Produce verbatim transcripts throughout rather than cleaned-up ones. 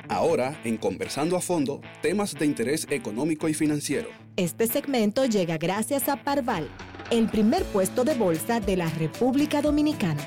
Ahora, en Conversando a Fondo, temas de interés económico y financiero. Este segmento llega gracias a Parval, el primer puesto de bolsa de la República Dominicana.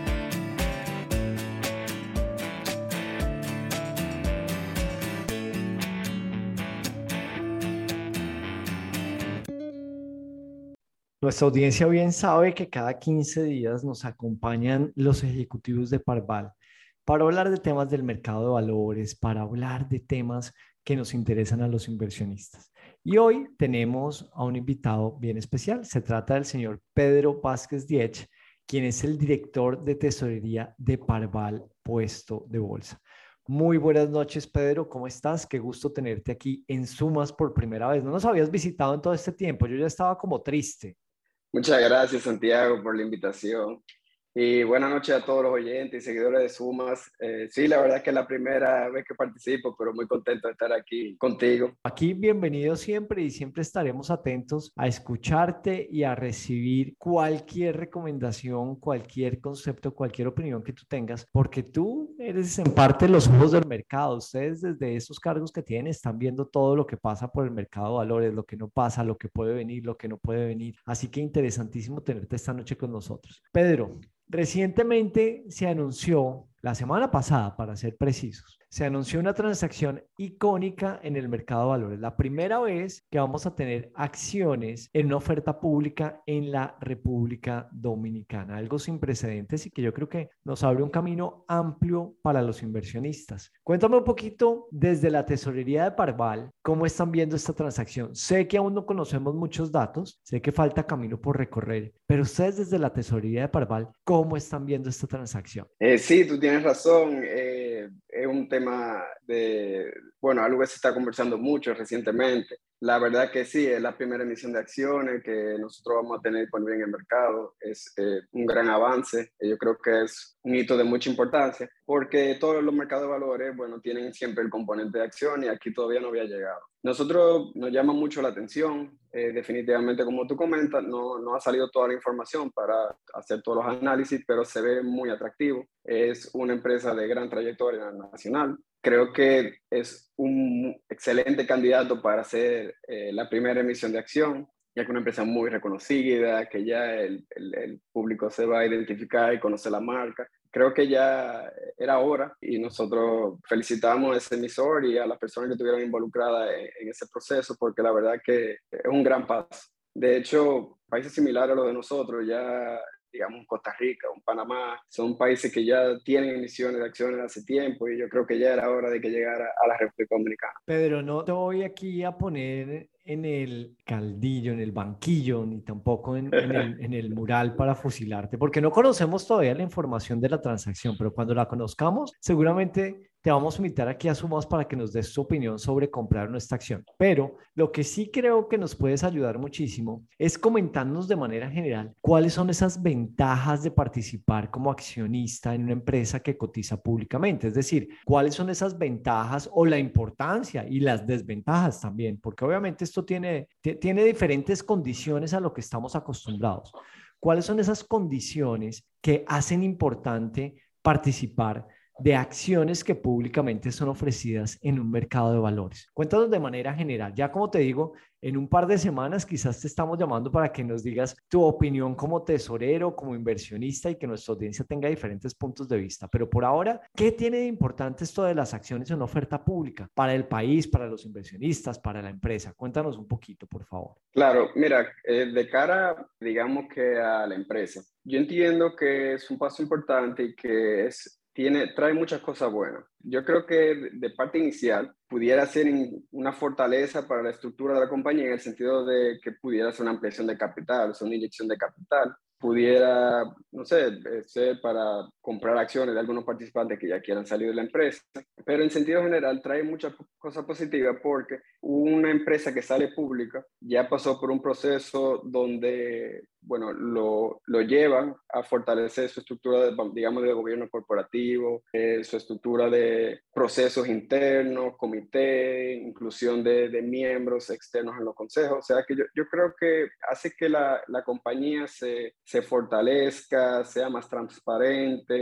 Nuestra audiencia bien sabe que cada quince días nos acompañan los ejecutivos de Parval para hablar de temas del mercado de valores, para hablar de temas que nos interesan a los inversionistas. Y hoy tenemos a un invitado bien especial. Se trata del señor Pedro Vázquez Diech, quien es el director de tesorería de Parval Puesto de Bolsa. Muy buenas noches, Pedro. ¿Cómo estás? Qué gusto tenerte aquí en Sumas por primera vez. No nos habías visitado en todo este tiempo. Yo ya estaba como triste. Muchas gracias, Santiago, por la invitación. Y buenas noches a todos los oyentes y seguidores de Sumas. Eh, sí, la verdad es que es la primera vez que participo, pero muy contento de estar aquí contigo. Aquí bienvenido siempre y siempre estaremos atentos a escucharte y a recibir cualquier recomendación, cualquier concepto, cualquier opinión que tú tengas, porque tú eres en parte los ojos del mercado. Ustedes desde esos cargos que tienen están viendo todo lo que pasa por el mercado de valores, lo que no pasa, lo que puede venir, lo que no puede venir. Así que interesantísimo tenerte esta noche con nosotros. Pedro, recientemente se anunció, la semana pasada para ser precisos, se anunció una transacción icónica en el mercado de valores. La primera vez que vamos a tener acciones en una oferta pública en la República Dominicana. Algo sin precedentes y que yo creo que nos abre un camino amplio para los inversionistas. Cuéntame un poquito desde la tesorería de Parval, ¿cómo están viendo esta transacción? Sé que aún no conocemos muchos datos, sé que falta camino por recorrer, pero ustedes desde la tesorería de Parval, ¿cómo están viendo esta transacción? Eh, sí, tú tienes razón. Eh, es un tema de, bueno, algo que se está conversando mucho recientemente. La verdad que sí, es la primera emisión de acciones que nosotros vamos a tener disponible en el mercado. Es eh, un gran avance. Yo creo que es un hito de mucha importancia porque todos los mercados de valores, bueno, tienen siempre el componente de acción y aquí todavía no había llegado. Nosotros nos llama mucho la atención. Eh, definitivamente, como tú comentas, no, no ha salido toda la información para hacer todos los análisis, pero se ve muy atractivo. Es una empresa de gran trayectoria nacional. Creo que es un excelente candidato para hacer eh, la primera emisión de acción, ya que es una empresa muy reconocida, que ya el, el, el público se va a identificar y conocer la marca. Creo que ya era hora y nosotros felicitamos a ese emisor y a las personas que estuvieron involucradas en, en ese proceso, porque la verdad que es un gran paso. De hecho, países similares a los de nosotros, ya digamos Costa Rica, un Panamá, son países que ya tienen emisiones de acciones hace tiempo y yo creo que ya era hora de que llegara a la República Dominicana. Pedro, no te voy aquí a poner en el caldillo, en el banquillo, ni tampoco en, en, el, en el mural para fusilarte, porque no conocemos todavía la información de la transacción, pero cuando la conozcamos, seguramente te vamos a invitar aquí a Sumas para que nos des tu opinión sobre comprar nuestra acción. Pero lo que sí creo que nos puedes ayudar muchísimo es comentarnos de manera general cuáles son esas ventajas de participar como accionista en una empresa que cotiza públicamente. Es decir, cuáles son esas ventajas o la importancia y las desventajas también, porque obviamente esto tiene, tiene diferentes condiciones a lo que estamos acostumbrados. ¿Cuáles son esas condiciones que hacen importante participar de acciones que públicamente son ofrecidas en un mercado de valores? Cuéntanos de manera general. Ya como te digo, en un par de semanas quizás te estamos llamando para que nos digas tu opinión como tesorero, como inversionista y que nuestra audiencia tenga diferentes puntos de vista. Pero por ahora, ¿qué tiene de importante esto de las acciones en una oferta pública para el país, para los inversionistas, para la empresa? Cuéntanos un poquito, por favor. Claro, mira, eh, de cara, digamos que a la empresa, yo entiendo que es un paso importante y que es Tiene, trae muchas cosas buenas. Yo creo que de parte inicial pudiera ser una fortaleza para la estructura de la compañía en el sentido de que pudiera ser una ampliación de capital, o sea, una inyección de capital. Pudiera, no sé, ser para comprar acciones de algunos participantes que ya quieran salir de la empresa. Pero en sentido general trae muchas cosas positivas porque una empresa que sale pública ya pasó por un proceso donde, bueno, lo, lo llevan a fortalecer su estructura, de, digamos, de gobierno corporativo, eh, su estructura de procesos internos, comité, inclusión de, de miembros externos en los consejos. O sea que yo, yo creo que hace que la, la compañía se, se fortalezca, sea más transparente,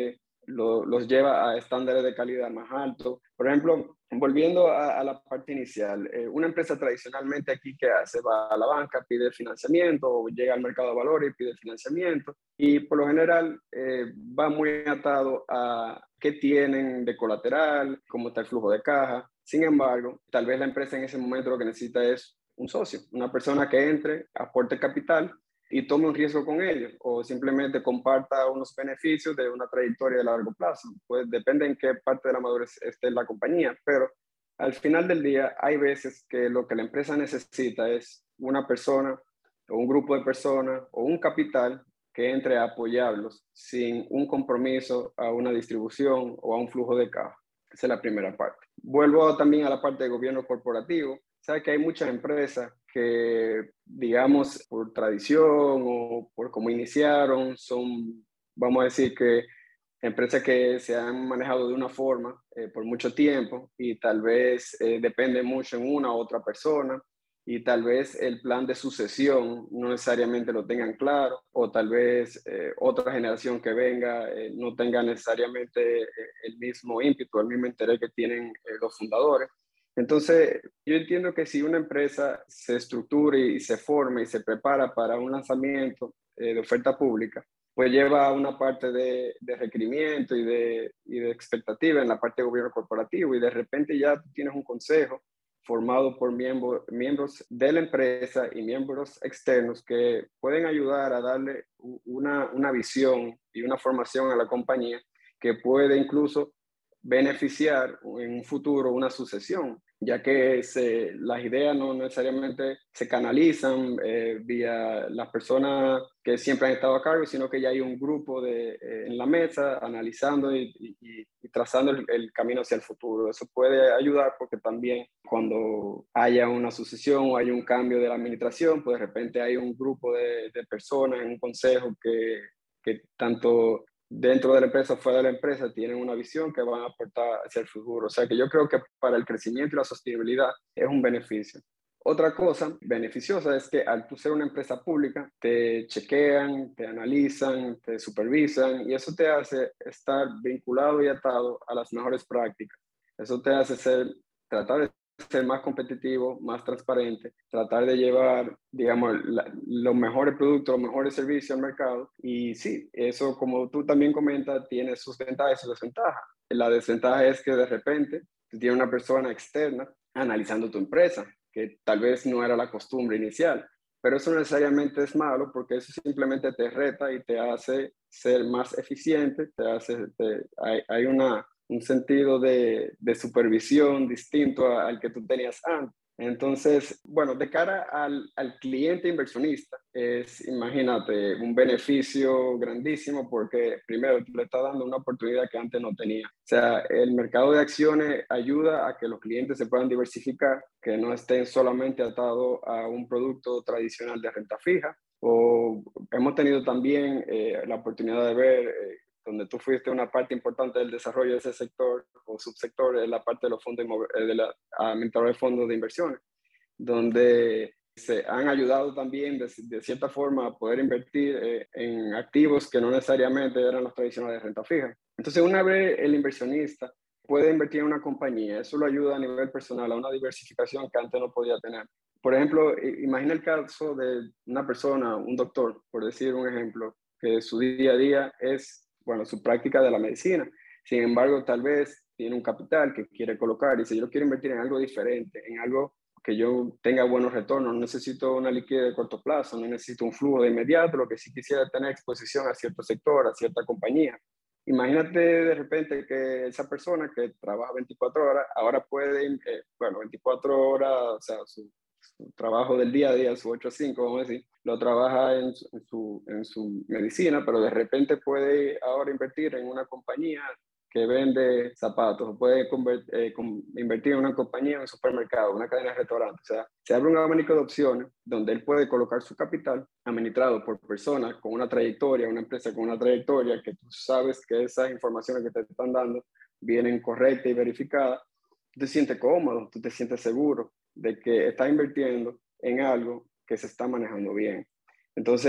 lo, los lleva a estándares de calidad más altos. Por ejemplo, volviendo a, a la parte inicial, eh, una empresa tradicionalmente aquí, ¿qué hace? Va a la banca, pide financiamiento, o llega al mercado de valores y pide financiamiento, y por lo general eh, va muy atado a qué tienen de colateral, cómo está el flujo de caja. Sin embargo, tal vez la empresa en ese momento lo que necesita es un socio, una persona que entre, aporte capital y tome un riesgo con ellos, o simplemente comparta unos beneficios de una trayectoria de largo plazo. Pues depende en qué parte de la madurez esté la compañía, pero al final del día hay veces que lo que la empresa necesita es una persona o un grupo de personas o un capital que entre a apoyarlos sin un compromiso a una distribución o a un flujo de caja. Esa es la primera parte. Vuelvo también a la parte de gobierno corporativo. Sabe que hay muchas empresas que, digamos, por tradición o por cómo iniciaron, son, vamos a decir que empresas que se han manejado de una forma eh, por mucho tiempo y tal vez eh, depende mucho en una u otra persona, y tal vez el plan de sucesión no necesariamente lo tengan claro, o tal vez eh, otra generación que venga eh, no tenga necesariamente eh, el mismo ímpetu, el mismo interés que tienen eh, los fundadores. Entonces, yo entiendo que si una empresa se estructura y se forma y se prepara para un lanzamiento eh, de oferta pública, pues lleva una parte de, de requerimiento y de, y de expectativa en la parte de gobierno corporativo, y de repente ya tú tienes un consejo formado por miembro, miembros de la empresa y miembros externos que pueden ayudar a darle una, una visión y una formación a la compañía que puede incluso beneficiar en un futuro una sucesión, ya que se, las ideas no necesariamente se canalizan eh, vía las personas que siempre han estado a cargo, sino que ya hay un grupo de, eh, en la mesa analizando y, y, y trazando el, el camino hacia el futuro. Eso puede ayudar porque también cuando haya una sucesión o hay un cambio de la administración, pues de repente hay un grupo de, de personas en un consejo que, que tanto dentro de la empresa o fuera de la empresa tienen una visión que van a aportar hacia el futuro. O sea que yo creo que para el crecimiento y la sostenibilidad es un beneficio. Otra cosa beneficiosa es que al tú ser una empresa pública, te chequean, te analizan, te supervisan, y eso te hace estar vinculado y atado a las mejores prácticas. Eso te hace ser, tratar de ser más competitivo, más transparente, tratar de llevar, digamos, la, los mejores productos, los mejores servicios al mercado. Y sí, eso, como tú también comentas, tiene sus ventajas y sus desventajas. La desventaja es que de repente tú tienes una persona externa analizando tu empresa, que tal vez no era la costumbre inicial, pero eso no necesariamente es malo, porque eso simplemente te reta y te hace ser más eficiente, te hace, te, hay, hay una un sentido de, de supervisión distinto al que tú tenías antes. Entonces, bueno, de cara al, al cliente inversionista, es, imagínate, un beneficio grandísimo, porque primero tú le estás dando una oportunidad que antes no tenía. O sea, el mercado de acciones ayuda a que los clientes se puedan diversificar, que no estén solamente atados a un producto tradicional de renta fija. O hemos tenido también eh, la oportunidad de ver eh, donde tú fuiste una parte importante del desarrollo de ese sector o subsector, es la parte de los fondos de la administradores de fondos de inversiones, donde se han ayudado también de, de cierta forma a poder invertir eh, en activos que no necesariamente eran los tradicionales de renta fija. Entonces, una vez el inversionista puede invertir en una compañía, eso lo ayuda a nivel personal a una diversificación que antes no podía tener. Por ejemplo, imagina el caso de una persona, un doctor, por decir un ejemplo, que su día a día es, bueno, su práctica de la medicina. Sin embargo, tal vez tiene un capital que quiere colocar y dice, yo quiero invertir en algo diferente, en algo que yo tenga buenos retornos, no necesito una liquidez de corto plazo, no necesito un flujo de inmediato, lo que sí quisiera tener exposición a cierto sector, a cierta compañía. Imagínate de repente que esa persona que trabaja veinticuatro horas, ahora puede, eh, bueno, veinticuatro horas, o sea, su, su trabajo del día a día, su ocho a cinco, vamos a decir, lo trabaja en su, en, su, en su medicina, pero de repente puede ahora invertir en una compañía que vende zapatos, o puede convertir, eh, con, invertir en una compañía, en un supermercado, una cadena de restaurantes. O sea, se abre un abanico de opciones donde él puede colocar su capital administrado por personas con una trayectoria, una empresa con una trayectoria, que tú sabes que esas informaciones que te están dando vienen correctas y verificadas. Tú te sientes cómodo, tú te sientes seguro de que estás invirtiendo en algo que se está manejando bien. Entonces,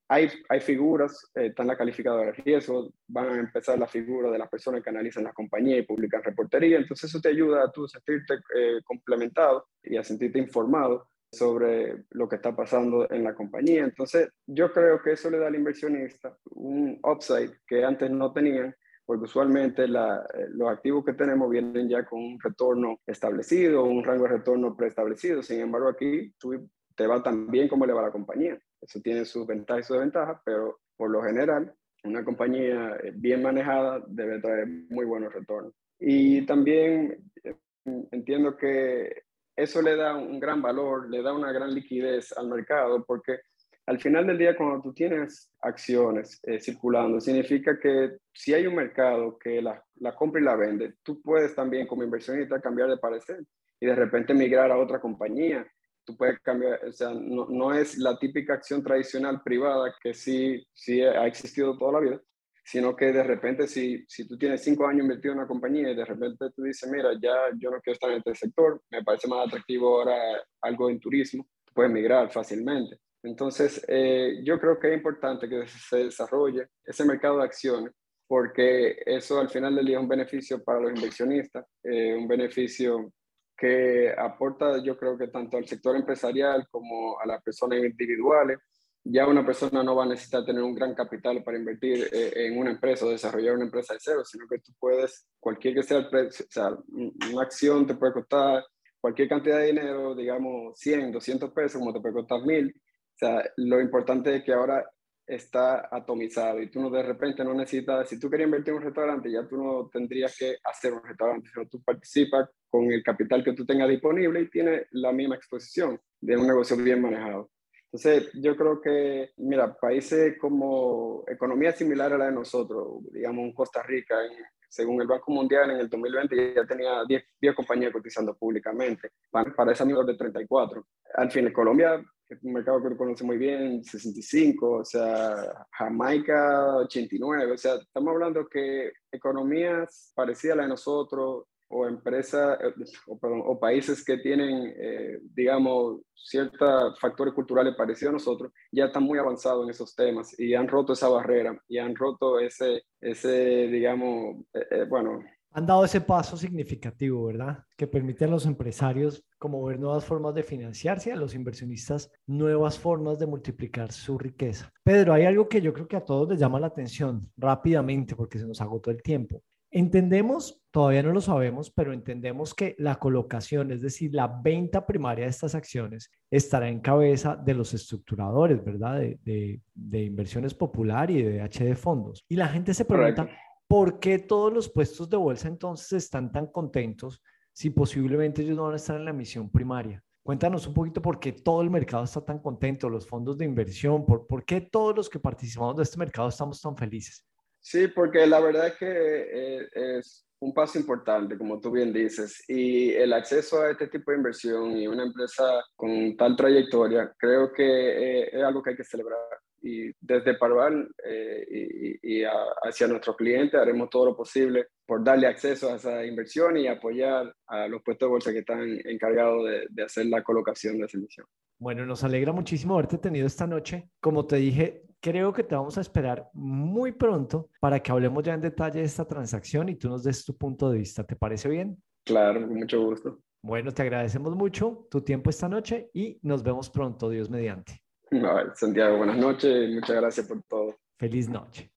hay, hay figuras, eh, están las calificadoras de riesgo, van a empezar la figura de las personas que analizan la compañía y publican reportería, entonces eso te ayuda a tú sentirte eh, complementado y a sentirte informado sobre lo que está pasando en la compañía. Entonces, yo creo que eso le da al inversionista un upside que antes no tenían, porque usualmente la, los activos que tenemos vienen ya con un retorno establecido, un rango de retorno preestablecido. Sin embargo, aquí tú te va tan bien como le va a la compañía. Eso tiene sus ventajas y sus desventajas, pero por lo general, una compañía bien manejada debe traer muy buenos retornos. Y también entiendo que eso le da un gran valor, le da una gran liquidez al mercado, porque al final del día, cuando tú tienes acciones eh, circulando, significa que si hay un mercado que la, la compra y la vende, tú puedes también como inversionista cambiar de parecer y de repente migrar a otra compañía. Tú puedes cambiar, o sea, no, no es la típica acción tradicional privada que sí, sí ha existido toda la vida, sino que de repente si, si tú tienes cinco años invertido en una compañía y de repente tú dices, mira, ya yo no quiero estar en este sector, me parece más atractivo ahora algo en turismo, tú puedes migrar fácilmente. Entonces, eh, yo creo que es importante que se desarrolle ese mercado de acciones, porque eso al final del día es un beneficio para los inversionistas, eh, un beneficio que aporta, yo creo que tanto al sector empresarial como a las personas individuales. Ya una persona no va a necesitar tener un gran capital para invertir eh, en una empresa o desarrollar una empresa de cero, sino que tú puedes, cualquier que sea el precio, o sea, una acción te puede costar cualquier cantidad de dinero, digamos cien, doscientos pesos, como te puede costar mil. O sea, lo importante es que ahora está atomizado y tú no de repente no necesitas, si tú querías invertir en un restaurante, ya tú no tendrías que hacer un restaurante, sino tú participas con el capital que tú tengas disponible y tienes la misma exposición de un negocio bien manejado. Entonces, yo creo que, mira, países como economía similar a la de nosotros, digamos en Costa Rica, en, según el Banco Mundial, en el dos mil veinte ya tenía diez, diez compañías cotizando públicamente, para, para ese nivel de treinta y cuatro. Al fin, en Colombia, es un mercado que conoce muy bien, sesenta y cinco, o sea, Jamaica, ochenta y nueve, o sea, estamos hablando que economías parecidas a la de nosotros, o empresas, o, perdón, o países que tienen, eh, digamos, ciertos factores culturales parecidos a nosotros, ya están muy avanzados en esos temas y han roto esa barrera y han roto ese, ese digamos, eh, eh, bueno. Han dado ese paso significativo, ¿verdad? Que permite a los empresarios como ver nuevas formas de financiarse, a los inversionistas nuevas formas de multiplicar su riqueza. Pedro, hay algo que yo creo que a todos les llama la atención rápidamente porque se nos agotó el tiempo. Entendemos, todavía no lo sabemos, pero entendemos que la colocación, es decir, la venta primaria de estas acciones, estará en cabeza de los estructuradores, ¿verdad? De, de, de Inversiones Popular y de H D Fondos. Y la gente se pregunta, correcto, ¿por qué todos los puestos de bolsa entonces están tan contentos si posiblemente ellos no van a estar en la emisión primaria? Cuéntanos un poquito por qué todo el mercado está tan contento, los fondos de inversión, por, por qué todos los que participamos de este mercado estamos tan felices. Sí, porque la verdad es que eh, es un paso importante, como tú bien dices, y el acceso a este tipo de inversión y una empresa con tal trayectoria, creo que eh, es algo que hay que celebrar. Y desde Parval eh, y, y a, hacia nuestros clientes haremos todo lo posible por darle acceso a esa inversión y apoyar a los puestos de bolsa que están encargados de, de hacer la colocación de esa emisión. Bueno, nos alegra muchísimo haberte tenido esta noche. Como te dije, creo que te vamos a esperar muy pronto para que hablemos ya en detalle de esta transacción y tú nos des tu punto de vista. ¿Te parece bien? Claro, con mucho gusto. Bueno, te agradecemos mucho tu tiempo esta noche y nos vemos pronto, Dios mediante. Vale, Santiago, buenas noches y muchas gracias por todo. Feliz noche.